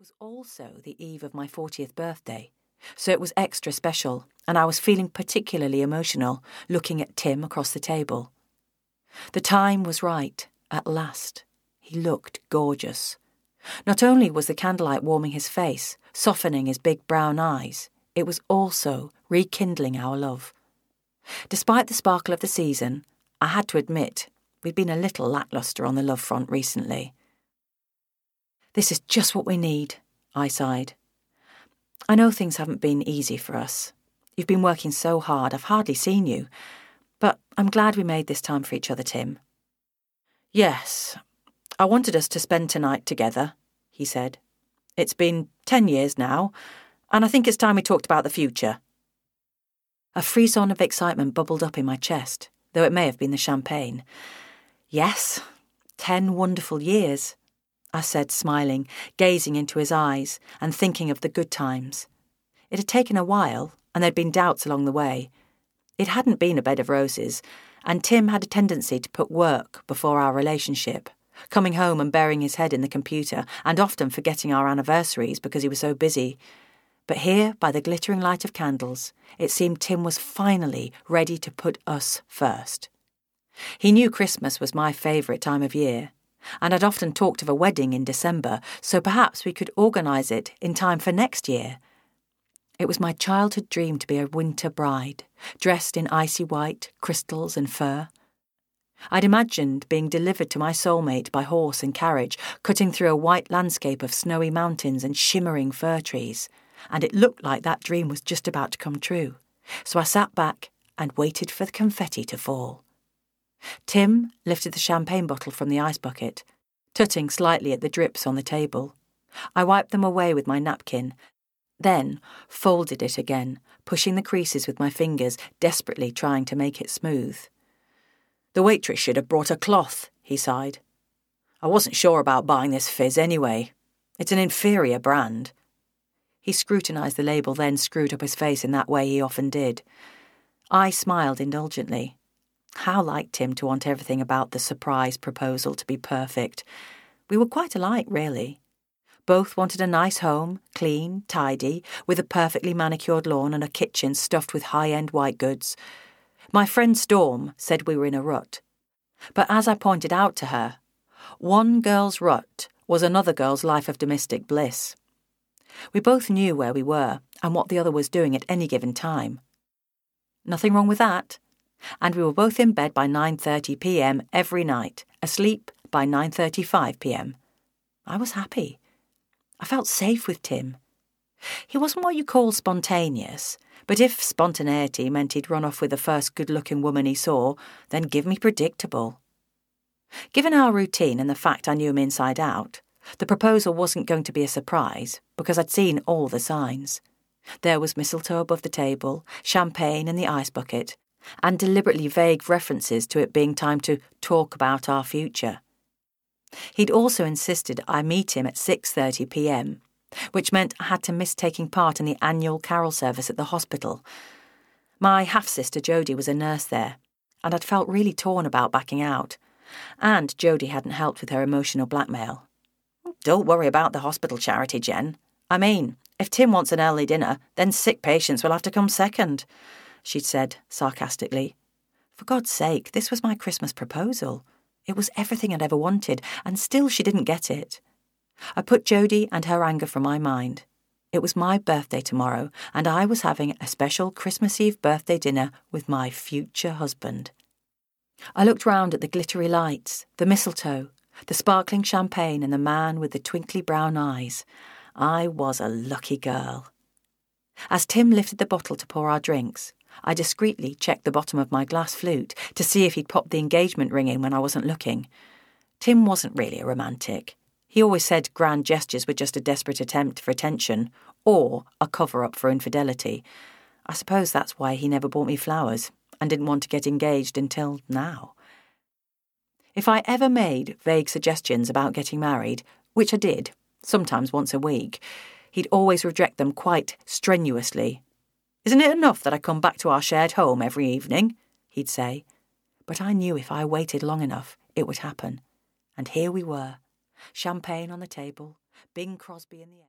was also the eve of my 40th birthday, so it was extra special, and I was feeling particularly emotional looking at Tim across the table. The time was right, at last. He looked gorgeous. Not only was the candlelight warming his face, softening his big brown eyes, it was also rekindling our love. Despite the sparkle of the season, I had to admit we'd been a little lacklustre on the love front recently. "This is just what we need," I sighed. "I know things haven't been easy for us. You've been working so hard, I've hardly seen you. But I'm glad we made this time for each other, Tim." "Yes, I wanted us to spend tonight together," he said. "It's been 10 years now, and I think it's time we talked about the future." A frisson of excitement bubbled up in my chest, though it may have been the champagne. "Yes, 10 wonderful years," I said, smiling, gazing into his eyes and thinking of the good times. It had taken a while, and there'd been doubts along the way. It hadn't been a bed of roses, and Tim had a tendency to put work before our relationship, coming home and burying his head in the computer and often forgetting our anniversaries because he was so busy. But here, by the glittering light of candles, it seemed Tim was finally ready to put us first. He knew Christmas was my favourite time of year, and I'd often talked of a wedding in December, so perhaps we could organise it in time for next year. It was my childhood dream to be a winter bride, dressed in icy white, crystals and fur. I'd imagined being delivered to my soulmate by horse and carriage, cutting through a white landscape of snowy mountains and shimmering fir trees, and it looked like that dream was just about to come true. So I sat back and waited for the confetti to fall. Tim lifted the champagne bottle from the ice bucket, tutting slightly at the drips on the table. I wiped them away with my napkin, then folded it again, pushing the creases with my fingers, desperately trying to make it smooth. "The waitress should have brought a cloth," he sighed. "I wasn't sure about buying this fizz anyway. It's an inferior brand." He scrutinised the label, then screwed up his face in that way he often did. I smiled indulgently. How like Tim to want everything about the surprise proposal to be perfect. We were quite alike, really. Both wanted a nice home, clean, tidy, with a perfectly manicured lawn and a kitchen stuffed with high-end white goods. My friend Storm said we were in a rut. But as I pointed out to her, one girl's rut was another girl's life of domestic bliss. We both knew where we were and what the other was doing at any given time. Nothing wrong with that. And we were both in bed by 9:30 p.m. every night, asleep by 9:35 p.m. I was happy. I felt safe with Tim. He wasn't what you call spontaneous, but if spontaneity meant he'd run off with the first good-looking woman he saw, then give me predictable. Given our routine and the fact I knew him inside out, the proposal wasn't going to be a surprise because I'd seen all the signs. There was mistletoe above the table, champagne in the ice bucket, and deliberately vague references to it being time to talk about our future. He'd also insisted I meet him at 6:30 p.m, which meant I had to miss taking part in the annual carol service at the hospital. My half-sister Jodie was a nurse there, and I'd felt really torn about backing out, and Jodie hadn't helped with her emotional blackmail. "Don't worry about the hospital charity, Jen. I mean, if Tim wants an early dinner, then sick patients will have to come second," she'd said sarcastically. For God's sake, this was my Christmas proposal. It was everything I'd ever wanted, and still she didn't get it. I put Jodie and her anger from my mind. It was my birthday tomorrow, and I was having a special Christmas Eve birthday dinner with my future husband. I looked round at the glittery lights, the mistletoe, the sparkling champagne, and the man with the twinkly brown eyes. I was a lucky girl. As Tim lifted the bottle to pour our drinks, I discreetly checked the bottom of my glass flute to see if he'd popped the engagement ring in when I wasn't looking. Tim wasn't really a romantic. He always said grand gestures were just a desperate attempt for attention or a cover-up for infidelity. I suppose that's why he never bought me flowers and didn't want to get engaged until now. If I ever made vague suggestions about getting married, which I did, sometimes once a week, he'd always reject them quite strenuously. "Isn't it enough that I come back to our shared home every evening?" he'd say. But I knew if I waited long enough, it would happen. And here we were, champagne on the table, Bing Crosby in the air.